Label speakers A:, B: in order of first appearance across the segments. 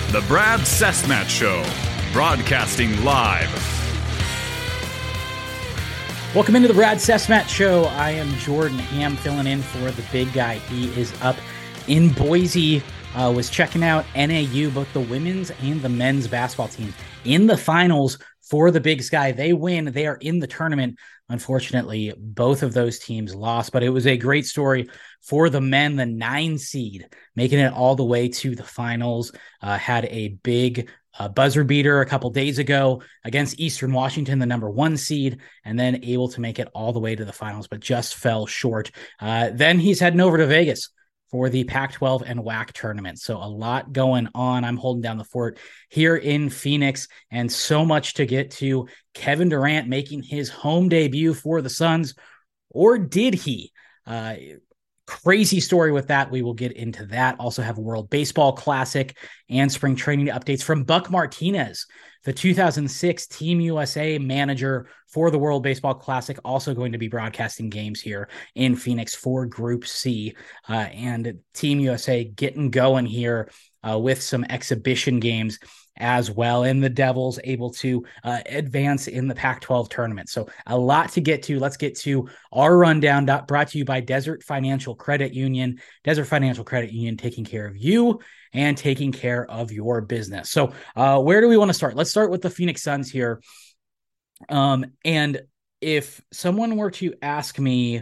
A: The Brad Cessmat Show, broadcasting live.
B: Welcome into the Brad Cessmat Show. I am Jordan Ham filling in for the big guy. He is up in Boise, was checking out NAU, both the women's and the men's basketball team in the finals for the Big Sky. They win. They are in the tournament. Unfortunately, both of those teams lost, but it was a great story for the men, the 9 seed, making it all the way to the finals. Had a big buzzer beater a couple days ago against Eastern Washington, the number 1 seed, and then able to make it all the way to the finals, but just fell short. Then he's heading over to Vegas for the Pac-12 and WAC tournament. So a lot going on. I'm holding down the fort here in Phoenix, and so much to get to. Kevin Durant making his home debut for the Suns, or did he? Crazy story with that. We will get into that. Also have World Baseball Classic and spring training updates from Buck Martinez, the 2006 Team USA manager for the World Baseball Classic, also going to be broadcasting games here in Phoenix for Group C. And Team USA getting going here with some exhibition games as well, and the Devils able to advance in the Pac-12 tournament. So a lot to get to. Let's get to our rundown, brought to you by Desert Financial Credit Union. Desert Financial Credit Union, taking care of you and taking care of your business. So where do we want to start? Let's start with the Phoenix Suns here. And if someone were to ask me,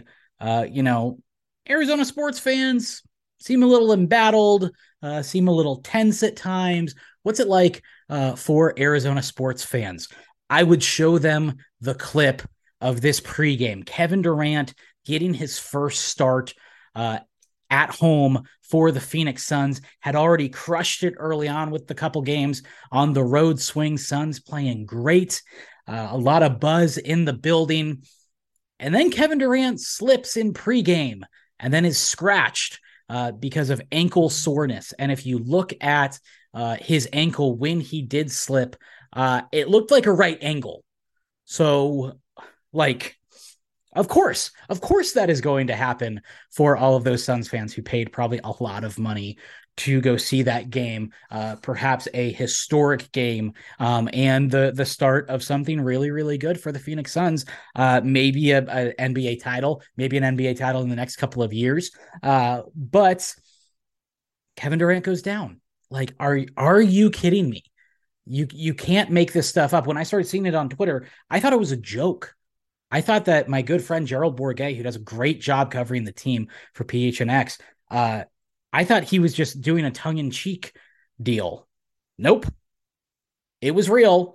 B: Arizona sports fans seem a little embattled, seem a little tense at times. What's it like for Arizona sports fans? I would show them the clip of this pregame. Kevin Durant getting his first start at home for the Phoenix Suns, had already crushed it early on with the couple games on the road swing. Suns playing great. A lot of buzz in the building. And then Kevin Durant slips in pregame and then is scratched because of ankle soreness. And if you look at his ankle when he did slip, it looked like a right angle. So, of course that is going to happen for all of those Suns fans who paid probably a lot of money to go see that game, perhaps a historic game, and the start of something really, really good for the Phoenix Suns. Maybe a NBA title, maybe an NBA title in the next couple of years. But Kevin Durant goes down. Like, are you kidding me? You can't make this stuff up. When I started seeing it on Twitter, I thought it was a joke. I thought that my good friend Gerald Bourguet, who does a great job covering the team for PHNX, I thought he was just doing a tongue-in-cheek deal. Nope. It was real.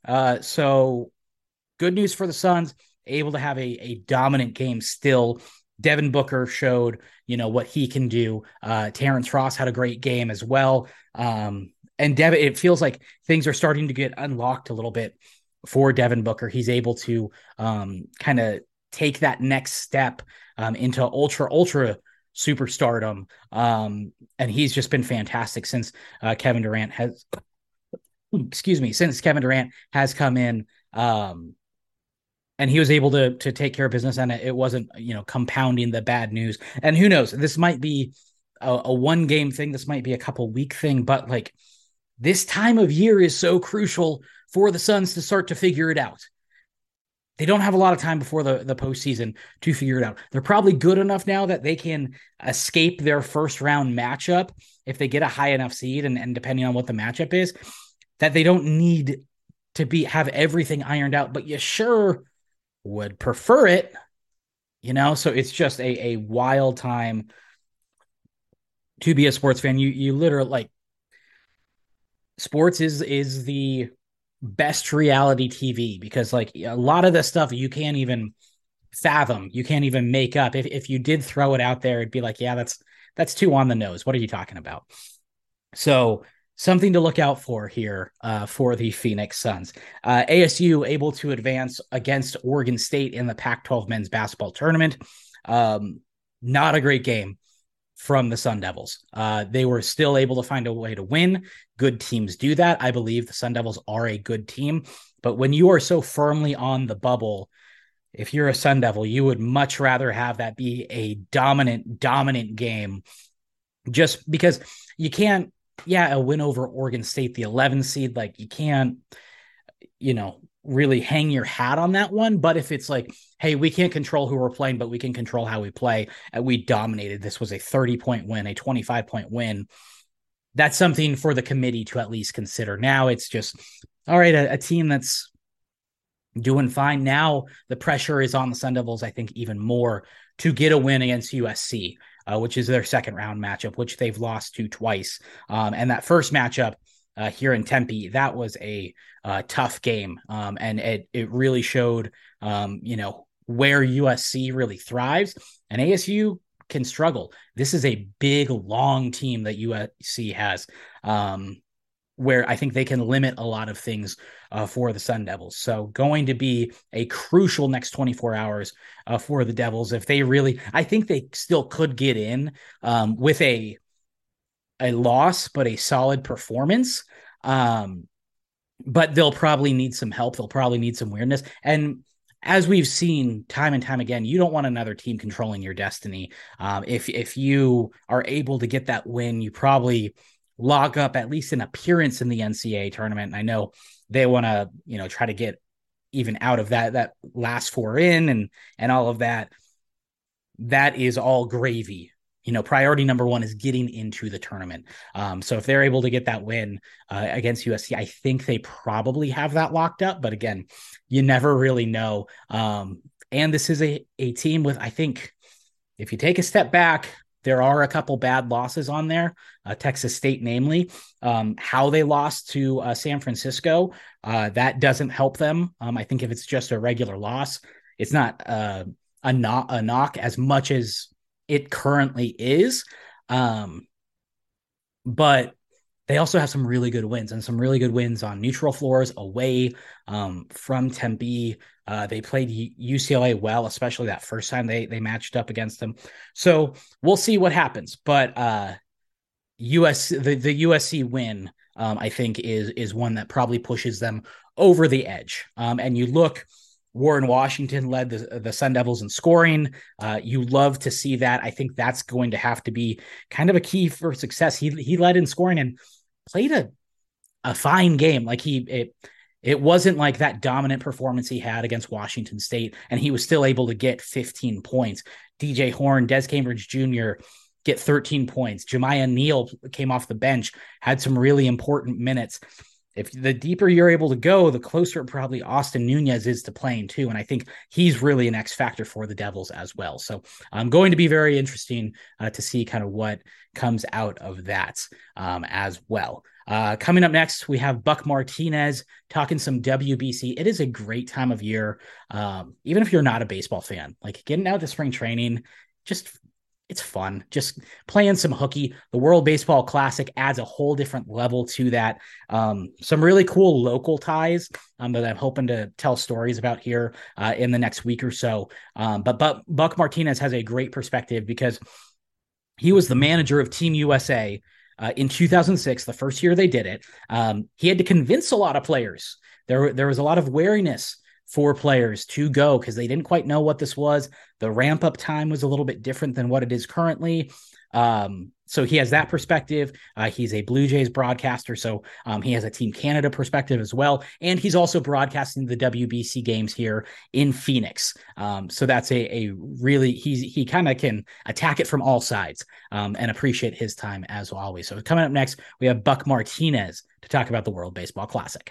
B: So good news for the Suns, able to have a dominant game still. Devin Booker showed, what he can do. Terrence Ross had a great game as well. And Devin, it feels like things are starting to get unlocked a little bit for Devin Booker. He's able to kind of take that next step into ultra superstardom. And he's just been fantastic since Kevin Durant has come in. And he was able to take care of business, and it wasn't, compounding the bad news. And who knows, this might be a one game thing. This might be a couple week thing, but this time of year is so crucial for the Suns to start to figure it out. They don't have a lot of time before the postseason to figure it out. They're probably good enough now that they can escape their first round matchup if they get a high enough seed, and depending on what the matchup is, that they don't need to have everything ironed out, but you sure would prefer it, so it's just a wild time to be a sports fan. You literally, sports is the best reality TV, because a lot of the stuff you can't even fathom, you can't even make up. If you did throw it out there, it'd be like, yeah, that's too on the nose. What are you talking about? So something to look out for here for the Phoenix Suns. ASU able to advance against Oregon State in the Pac-12 men's basketball tournament. Not a great game from the Sun Devils. They were still able to find a way to win. Good teams do that. I believe the Sun Devils are a good team. But when you are so firmly on the bubble, if you're a Sun Devil, you would much rather have that be a dominant game, just because you can't a win over Oregon State, the 11 seed, like you can't, really hang your hat on that one. But if it's like, hey, we can't control who we're playing, but we can control how we play, and we dominated. This was a 30-point win, a 25-point win. That's something for the committee to at least consider. Now it's just, all right, a team that's doing fine. Now the pressure is on the Sun Devils, I think, even more to get a win against USC, which is their second round matchup, which they've lost to twice. And that first matchup here in Tempe, that was a tough game. And it really showed, where USC really thrives, and ASU can struggle. This is a big, long team that USC has, where I think they can limit a lot of things for the Sun Devils. So going to be a crucial next 24 hours for the Devils. If they really, I think they still could get in with a loss, but a solid performance. But they'll probably need some help. They'll probably need some weirdness. And as we've seen time and time again, you don't want another team controlling your destiny. If you are able to get that win, you probably log up at least an appearance in the NCAA tournament. And I know they want to, try to get even out of that last four in and all of that. That is all gravy. Priority number one is getting into the tournament. So if they're able to get that win against USC, I think they probably have that locked up. But again, you never really know. And this is a team with, I think, if you take a step back, there are a couple bad losses on there. Texas State, namely, how they lost to San Francisco. That doesn't help them. I think if it's just a regular loss, it's not a knock as much as it currently is. But they also have some really good wins on neutral floors away from Tempe. They played UCLA well, especially that first time they matched up against them. So we'll see what happens. But the USC win, I think, is one that probably pushes them over the edge. And you look, Warren Washington led the Sun Devils in scoring. You love to see that. I think that's going to have to be kind of a key for success. He led in scoring and played a fine game. Like it wasn't like that dominant performance he had against Washington State, and he was still able to get 15 points. DJ Horn, Des Cambridge Jr. get 13 points. Jemiah Neal came off the bench, had some really important minutes. If the deeper you're able to go, the closer probably Austin Nunez is to playing too. And I think he's really an X factor for the Devils as well. So I'm going to be very interesting to see kind of what comes out of that as well. Coming up next, we have Buck Martinez talking some WBC. It is a great time of year. Even if you're not a baseball fan, like getting out to spring training, it's fun. Just playing some hooky. The World Baseball Classic adds a whole different level to that. Some really cool local ties that I'm hoping to tell stories about here in the next week or so. But Buck Martinez has a great perspective because he was the manager of Team USA in 2006, the first year they did it. He had to convince a lot of players. There was a lot of wariness for players to go because they didn't quite know what this was. The ramp up time was a little bit different than what it is currently. So he has that perspective. He's a Blue Jays broadcaster, so he has a Team Canada perspective as well. And he's also broadcasting the WBC games here in Phoenix. So that's a really, he kind of can attack it from all sides and appreciate his time as always. So coming up next, we have Buck Martinez to talk about the World Baseball Classic.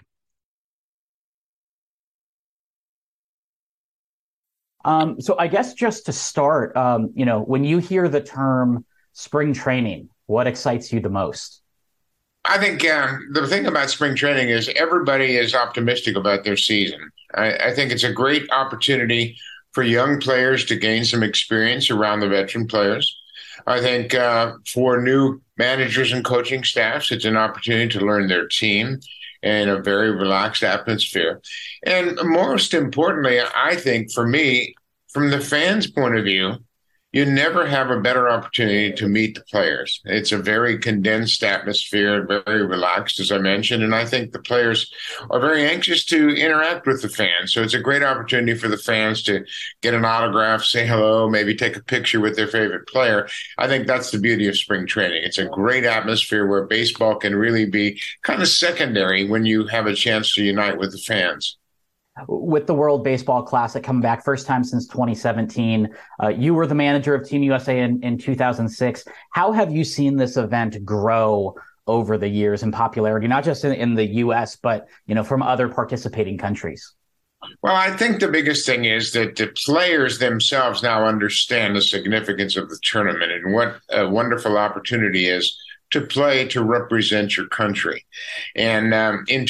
B: So I guess just to start, when you hear the term spring training, what excites you the most?
C: I think the thing about spring training is everybody is optimistic about their season. I think it's a great opportunity for young players to gain some experience around the veteran players. I think for new managers and coaching staffs, it's an opportunity to learn their team in a very relaxed atmosphere. And most importantly, I think for me, from the fans' point of view, you never have a better opportunity to meet the players. It's a very condensed atmosphere, very relaxed, as I mentioned. And I think the players are very anxious to interact with the fans. So it's a great opportunity for the fans to get an autograph, say hello, maybe take a picture with their favorite player. I think that's the beauty of spring training. It's a great atmosphere where baseball can really be kind of secondary when you have a chance to unite with the fans.
B: With the World Baseball Classic coming back, first time since 2017, you were the manager of Team USA in 2006. How have you seen this event grow over the years in popularity, not just in the U.S., but from other participating countries?
C: Well, I think the biggest thing is that the players themselves now understand the significance of the tournament and what a wonderful opportunity is to play to represent your country. And in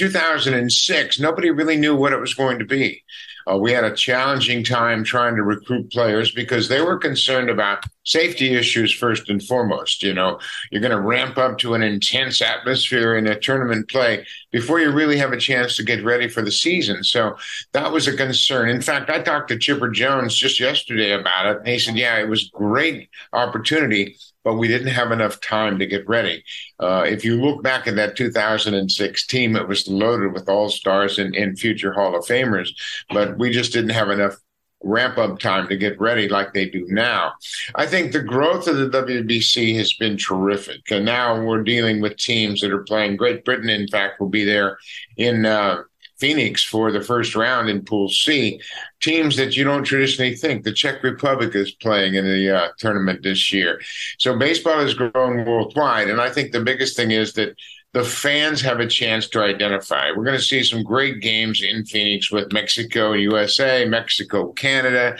C: 2006, nobody really knew what it was going to be. We had a challenging time trying to recruit players because they were concerned about safety issues first and foremost. You're going to ramp up to an intense atmosphere in a tournament play before you really have a chance to get ready for the season. So that was a concern. In fact, I talked to Chipper Jones just yesterday about it. And he said, yeah, it was a great opportunity, but we didn't have enough time to get ready. If you look back at that 2006 team, it was loaded with all-stars and future Hall of Famers, but we just didn't have enough ramp-up time to get ready like they do now. I think the growth of the WBC has been terrific, and now we're dealing with teams that are playing. Great Britain, in fact, will be there in Phoenix for the first round in Pool C, teams that you don't traditionally think. The Czech Republic is playing in the tournament this year. So baseball has grown worldwide, and I think the biggest thing is that the fans have a chance to identify. We're going to see some great games in Phoenix with Mexico, USA, Mexico, Canada,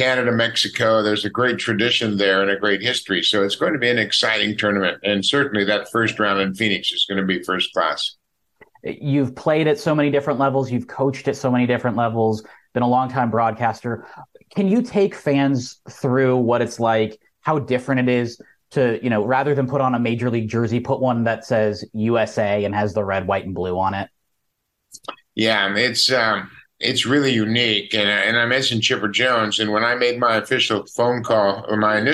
C: Mexico. There's a great tradition there and a great history. So it's going to be an exciting tournament, and certainly that first round in Phoenix is going to be first class.
B: You've played at so many different levels. You've coached at so many different levels, been a longtime broadcaster. Can you take fans through what it's like, how different it is to, rather than put on a major league jersey, put one that says USA and has the red, white, and blue on it?
C: Yeah, it's really unique. And I mentioned Chipper Jones. And when I made my initial phone call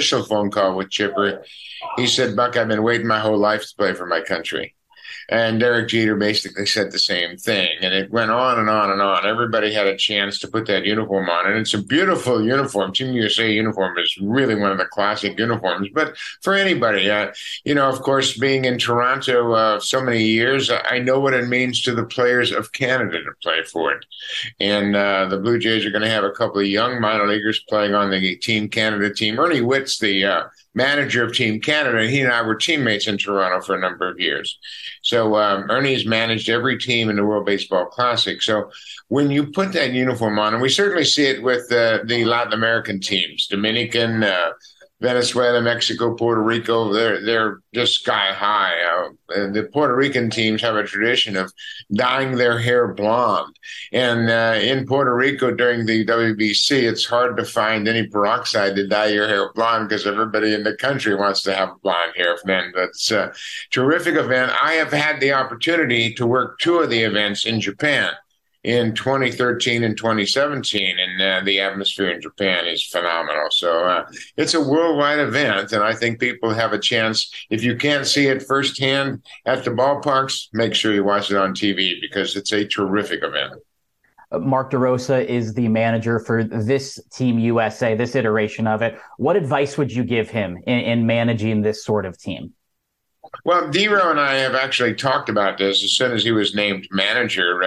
C: with Chipper, he said, Buck, I've been waiting my whole life to play for my country. And Derek Jeter basically said the same thing. And it went on and on and on. Everybody had a chance to put that uniform on. And it's a beautiful uniform. Team USA uniform is really one of the classic uniforms. But for anybody, of course, being in Toronto so many years, I know what it means to the players of Canada to play for it. And the Blue Jays are going to have a couple of young minor leaguers playing on the Team Canada team. Ernie Witt's the manager of Team Canada, and he and I were teammates in Toronto for a number of years. So Ernie's managed every team in the World Baseball Classic. So when you put that uniform on, and we certainly see it with the Latin American teams, Dominican, Venezuela, Mexico, Puerto Rico, they're just sky high. The Puerto Rican teams have a tradition of dyeing their hair blonde. And in Puerto Rico during the WBC, it's hard to find any peroxide to dye your hair blonde because everybody in the country wants to have blonde hair. Man, that's a terrific event. I have had the opportunity to work two of the events in Japan in 2013 and 2017, and the atmosphere in Japan is phenomenal. So it's a worldwide event, and I think people have a chance. If you can't see it firsthand at the ballparks, make sure you watch it on TV because it's a terrific event.
B: Mark DeRosa is the manager for this Team USA, this iteration of it. What advice would you give him in managing this sort of team?
C: Well, D-Row and I have actually talked about this as soon as he was named manager.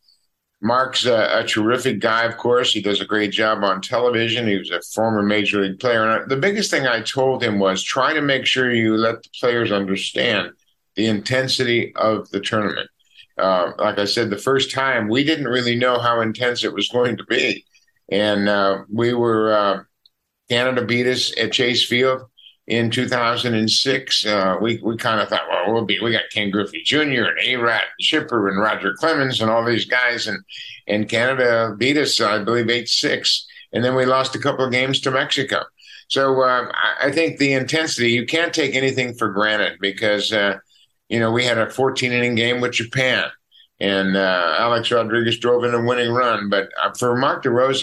C: Mark's a terrific guy, of course. He does a great job on television. He was a former major league player. And the biggest thing I told him was try to make sure you let the players understand the intensity of the tournament. Like I said, the first time, we didn't really know how intense it was going to be. And Canada beat us at Chase Field in 2006. We kind of thought, well, we got Ken Griffey Jr. and A-Rod and Chipper and Roger Clemens and all these guys. And Canada beat us, I believe, 8-6. And then we lost a couple of games to Mexico. So I think the intensity, you can't take anything for granted because, we had a 14-inning game with Japan. And Alex Rodriguez drove in a winning run. But for Mark DeRosa,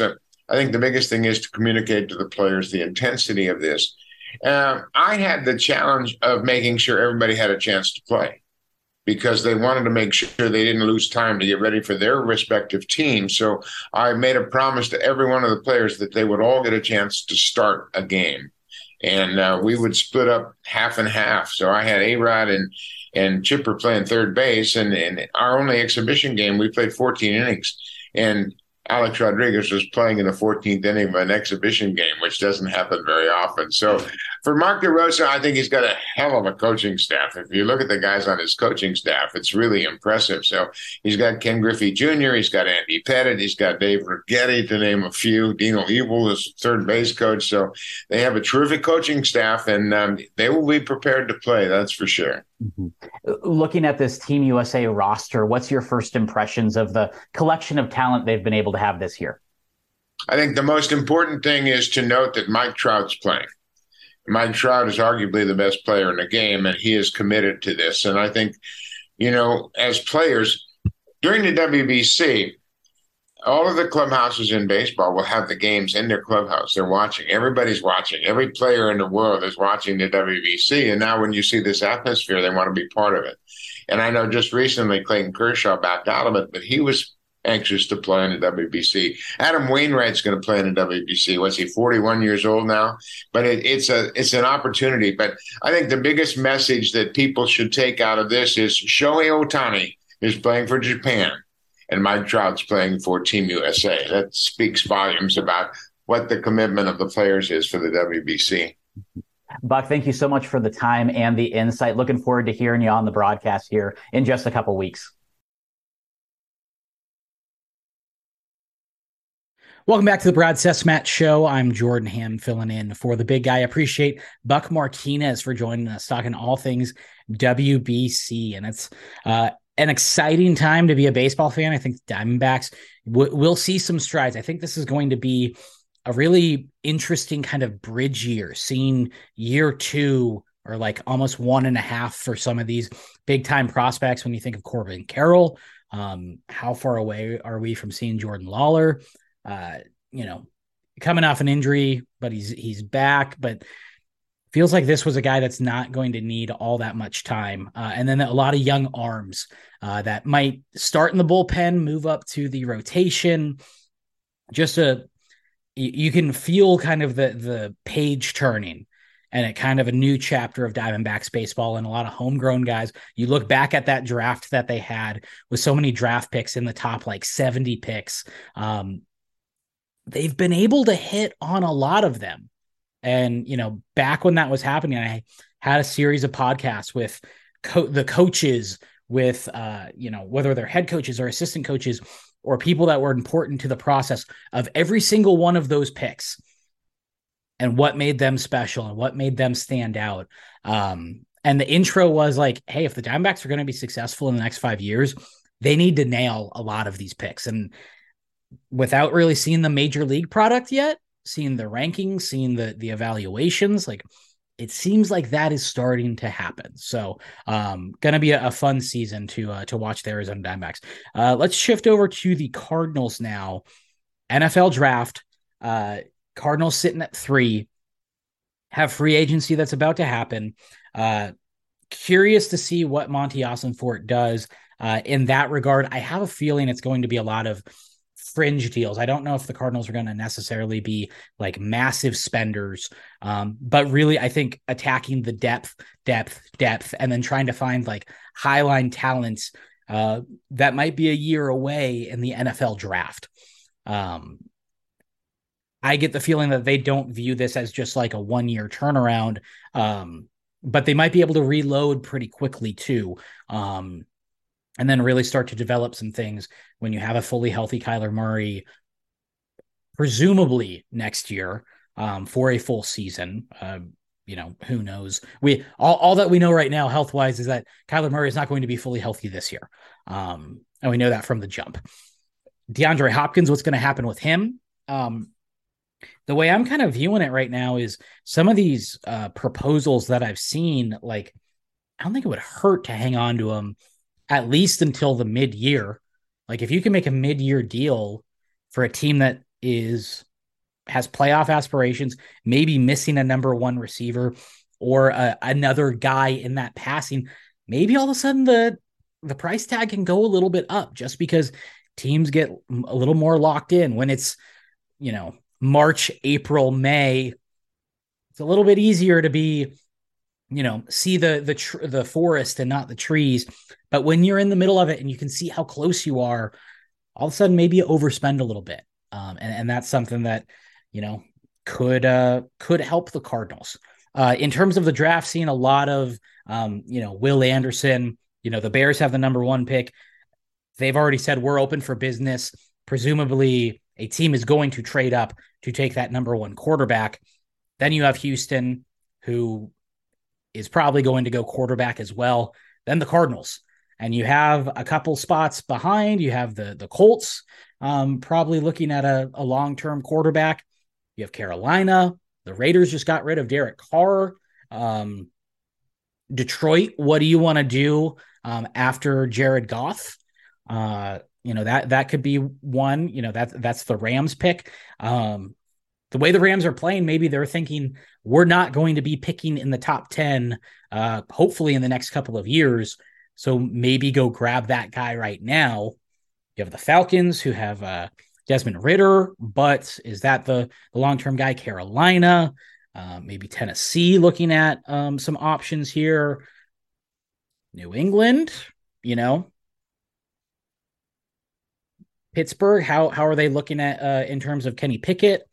C: I think the biggest thing is to communicate to the players the intensity of this. I had the challenge of making sure everybody had a chance to play because they wanted to make sure they didn't lose time to get ready for their respective teams. So I made a promise to every one of the players that they would all get a chance to start a game. And we would split up half and half. So I had A-Rod and Chipper playing third base. And our only exhibition game, we played 14 innings. And Alex Rodriguez was playing in the 14th inning of an exhibition game, which doesn't happen very often. So for Mark DeRosa, I think he's got a hell of a coaching staff. If you look at the guys on his coaching staff, it's really impressive. So he's got Ken Griffey Jr., he's got Andy Pettit, he's got Dave Righetti, to name a few. Dino Ebel is third base coach. So they have a terrific coaching staff, and they will be prepared to play, that's for sure.
B: Mm-hmm. Looking at this Team USA roster, what's your first impressions of the collection of talent they've been able to have this year?
C: I think the most important thing is to note that Mike Trout's playing. Mike Trout is arguably the best player in the game, and he is committed to this. And I think, as players, during the WBC, all of the clubhouses in baseball will have the games in their clubhouse. They're watching. Everybody's watching. Every player in the world is watching the WBC. And now when you see this atmosphere, they want to be part of it. And I know just recently Clayton Kershaw backed out of it, but he was anxious to play in the WBC. Adam Wainwright's going to play in the WBC. What's he, 41 years old now? But it's an opportunity. But I think the biggest message that people should take out of this is Shohei Ohtani is playing for Japan, and Mike Trout's playing for Team USA. That speaks volumes about what the commitment of the players is for the WBC.
B: Buck, thank you so much for the time and the insight. Looking forward to hearing you on the broadcast here in just a couple weeks. Welcome back to the Brad Cesmat Show. I'm Jordan Ham, filling in for the big guy. I appreciate Buck Martinez for joining us, talking all things WBC. And it's an exciting time to be a baseball fan. I think Diamondbacks will see some strides. I think this is going to be a really interesting kind of bridge year, seeing year two or like almost 1.5 for some of these big time prospects. When you think of Corbin Carroll, how far away are we from seeing Jordan Lawler? Coming off an injury, but he's back, but feels like this was a guy that's not going to need all that much time. And then a lot of young arms that might start in the bullpen, move up to the rotation. You can feel kind of the page turning and a kind of a new chapter of Diamondbacks baseball and a lot of homegrown guys. You look back at that draft that they had with so many draft picks in the top, like 70 picks. They've been able to hit on a lot of them. And, back when that was happening, I had a series of podcasts with the coaches, with, whether they're head coaches or assistant coaches or people that were important to the process of every single one of those picks and what made them special and what made them stand out. And the intro was like, hey, if the Diamondbacks are going to be successful in the next 5 years, they need to nail a lot of these picks. And without really seeing the major league product yet, seeing the rankings, seeing the evaluations, like it seems like that is starting to happen. So going to be a fun season to watch the Arizona Diamondbacks. Let's shift over to the Cardinals now. NFL draft, Cardinals sitting at 3, have free agency that's about to happen. Curious to see what Monty Ossenfort does in that regard. I have a feeling it's going to be a lot of fringe deals. I don't know if the Cardinals are going to necessarily be like massive spenders, but really I think attacking the depth, and then trying to find like highline talents that might be a year away in the NFL draft. I get the feeling that they don't view this as just like a 1-year turnaround, but they might be able to reload pretty quickly too. And then really start to develop some things when you have a fully healthy Kyler Murray, presumably next year, for a full season. Who knows? All that we know right now, health-wise, is that Kyler Murray is not going to be fully healthy this year. And we know that from the jump. DeAndre Hopkins, what's going to happen with him? The way I'm kind of viewing it right now is some of these proposals that I've seen, like, I don't think it would hurt to hang on to them at least until the mid-year. Like if you can make a mid-year deal for a team that is has playoff aspirations, maybe missing a number one receiver or another guy in that passing, maybe all of a sudden the price tag can go a little bit up just because teams get a little more locked in when it's, March, April, May. It's a little bit easier to be, see the forest and not the trees. But when you're in the middle of it and you can see how close you are, all of a sudden maybe you overspend a little bit. And that's something that, could help the Cardinals. In terms of the draft, seeing a lot of, Will Anderson, the Bears have the number one pick. They've already said we're open for business. Presumably a team is going to trade up to take that number one quarterback. Then you have Houston, who is probably going to go quarterback as well. Then the Cardinals. And you have a couple spots behind. You have the Colts probably looking at a long-term quarterback. You have Carolina. The Raiders just got rid of Derek Carr. Detroit, what do you want to do after Jared Goff? That could be one. That's the Rams pick. The way the Rams are playing, maybe they're thinking we're not going to be picking in the top 10, hopefully in the next couple of years. So maybe go grab that guy right now. You have the Falcons who have Desmond Ridder, but is that the long-term guy? Carolina, maybe Tennessee looking at some options here. New England, Pittsburgh, how are they looking at in terms of Kenny Pickett?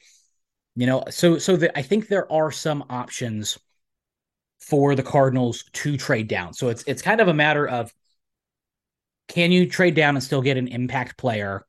B: I think there are some options for the Cardinals to trade down. So it's kind of a matter of, can you trade down and still get an impact player,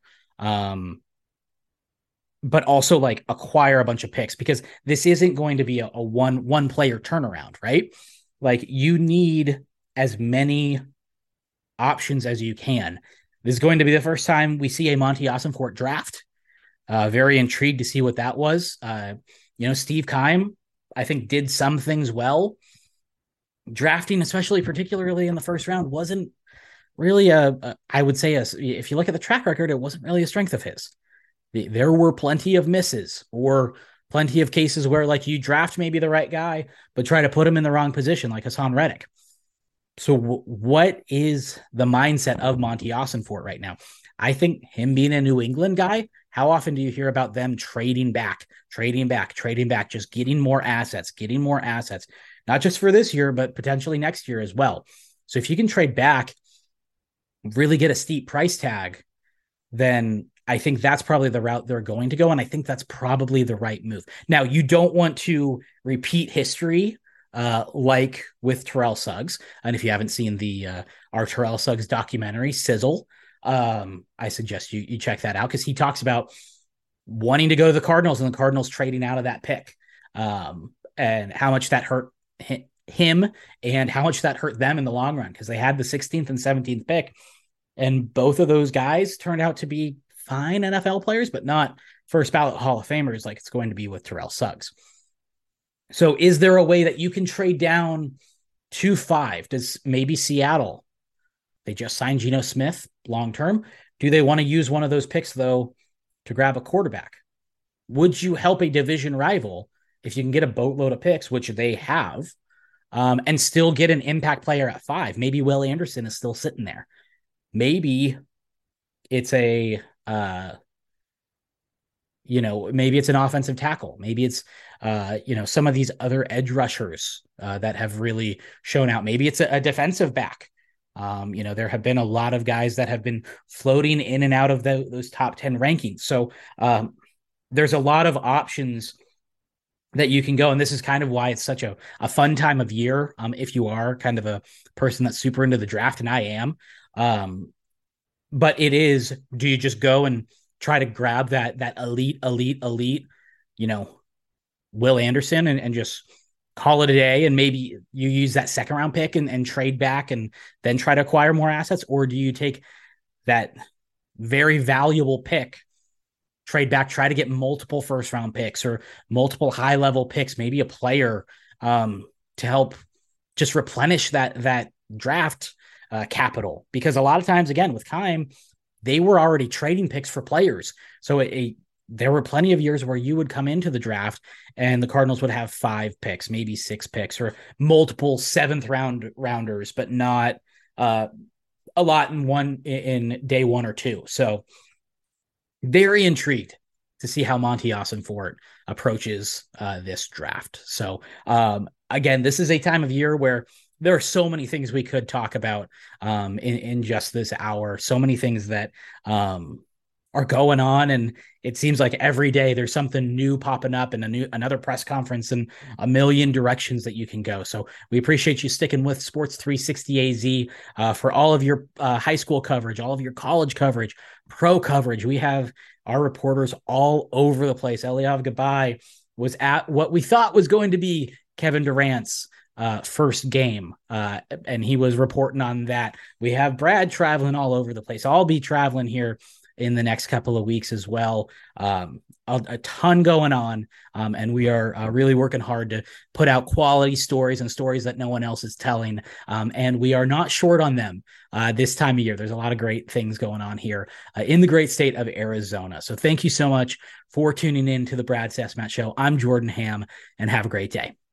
B: but also like acquire a bunch of picks, because this isn't going to be a one player turnaround, right? Like you need as many options as you can. This is going to be the first time we see a Monty Ossenfort draft. Very intrigued to see what that was. Steve Keim, I think, did some things well. Drafting, especially particularly in the first round, wasn't really I would say, if you look at the track record, it wasn't really a strength of his. There were plenty of misses or plenty of cases where like you draft maybe the right guy, but try to put him in the wrong position, like Hassan Reddick. So what is the mindset of Monty Ossenfort right now? I think him being a New England guy, how often do you hear about them trading back, just getting more assets, not just for this year, but potentially next year as well. So if you can trade back, really get a steep price tag, then I think that's probably the route they're going to go. And I think that's probably the right move. Now, you don't want to repeat history like with Terrell Suggs. And if you haven't seen our Terrell Suggs documentary, Sizzle, I suggest you check that out, because he talks about wanting to go to the Cardinals and the Cardinals trading out of that pick, and how much that hurt him and how much that hurt them in the long run, because they had the 16th and 17th pick, and both of those guys turned out to be fine NFL players, but not first ballot Hall of Famers like it's going to be with Terrell Suggs. So is there a way that you can trade down to 5? Does maybe Seattle, they just signed Geno Smith long-term. Do they want to use one of those picks, though, to grab a quarterback? Would you help a division rival if you can get a boatload of picks, which they have, and still get an impact player at 5? Maybe Will Anderson is still sitting there. Maybe it's maybe it's an offensive tackle. Maybe it's, some of these other edge rushers that have really shown out. Maybe it's a defensive back. There have been a lot of guys that have been floating in and out of those top 10 rankings. So there's a lot of options that you can go. And this is kind of why it's such a fun time of year. If you are kind of a person that's super into the draft, and I am, but it is, do you just go and try to grab that elite, Will Anderson and just call it a day, and maybe you use that second round pick and trade back and then try to acquire more assets? Or do you take that very valuable pick, trade back, try to get multiple first round picks or multiple high level picks, maybe a player to help just replenish that draft capital? Because a lot of times, again, with Keim, they were already trading picks for players. So there were plenty of years where you would come into the draft and the Cardinals would have 5 picks, maybe 6 picks, or multiple rounders, but not a lot in day 1 or 2. So very intrigued to see how Monty Ossenfort approaches this draft. So again, this is a time of year where there are so many things we could talk about in just this hour. So many things that are going on, and it seems like every day there's something new popping up and another press conference and a million directions that you can go. So we appreciate you sticking with Sports 360 AZ for all of your high school coverage, all of your college coverage, pro coverage. We have our reporters all over the place. Eliav Gabay was at what we thought was going to be Kevin Durant's first game, and he was reporting on that. We have Brad traveling all over the place. I'll be traveling here in the next couple of weeks as well. A ton going on, and we are really working hard to put out quality stories and stories that no one else is telling, and we are not short on them this time of year. There's a lot of great things going on here in the great state of Arizona. So thank you so much for tuning in to the Brad Cesmat Show. I'm Jordan Ham, and have a great day.